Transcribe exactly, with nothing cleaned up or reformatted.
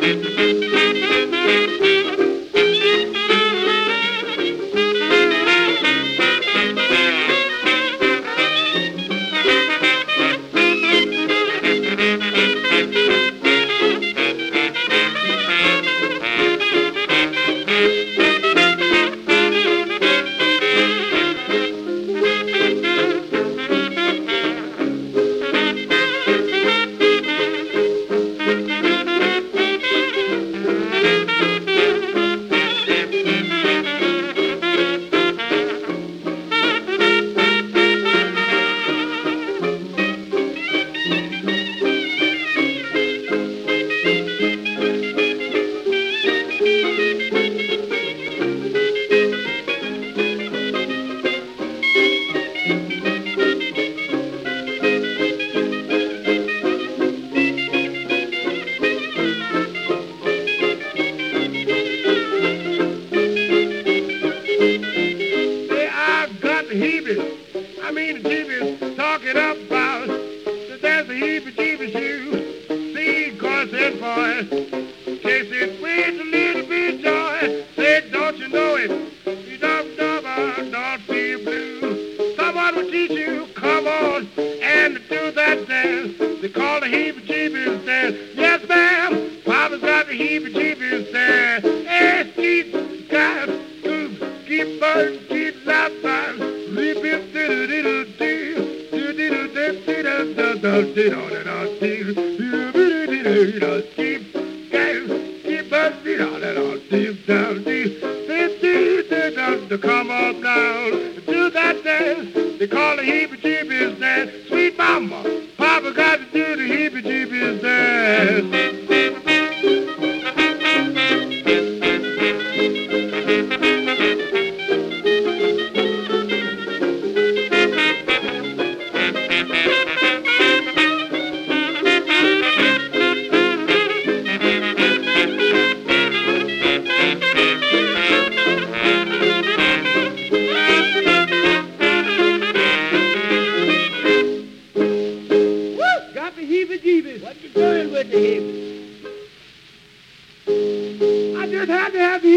I mean the jeebies talking about that there's a heebie-jeebie shoe. See, cause that boy chase it with a little bit of joy. Say, don't you know it? You don't, don't, don't feel blue. Someone will teach you, come on, and do that dance. They call the heebie-jeebies dance. Yes, ma'am, Papa's got the heebie-jeebies dance. Hey, Steve, guys, keep burning, keep loud, come on down, do that dance. They call it heebie-jeebies dance. Sweet mama, Papa got to do the heebie-jeebies dance. What you doing with the heebie? I just had to have the